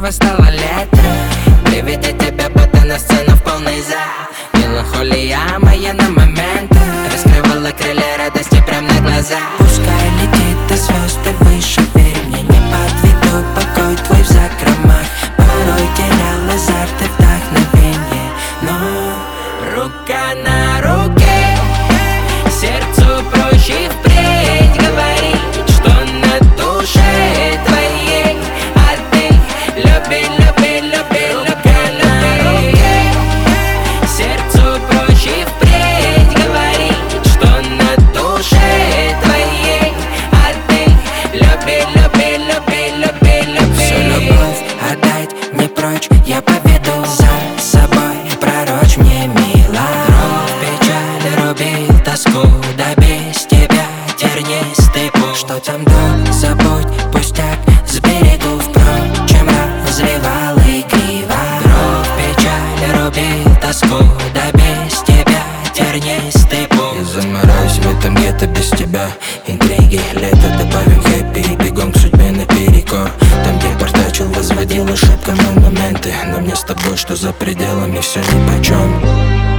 настало лето. Приведи тебя, будто на сцену в полный зал. Меланхолия моя на момент раскрывала крылья радости прям на глаза. Пускай летит до звезд и выше, верь мне, не подведу покой твой в закромах. Порой терял азарт и вдохновение, но рука на руке, сердцу проще впредь говорить, что на душе твоей. А ты люби, люби, люби, люби, люби. Сердцу проще впредь говорить, что на душе твоей. А ты люби, люби, люби, люби, люби. всю любовь отдать не прочь, я поведу за собой, пророчь мне, мила. Дров печаль рубил тоску, да без тебя тернистый путь. Что там до, забудь, пустяк, сберегу, впрочем, разливал и криво. Дров печаль рубил тоску, да без тебя тернистый путь. Я замораюсь в этом гетто без тебя. Интриги, лето, добавим хэппи, бегом к судьбе наперекор. Там, где портачил, возводил ошибкам моменты. Но мне с тобой, что за пределами, все нипочем.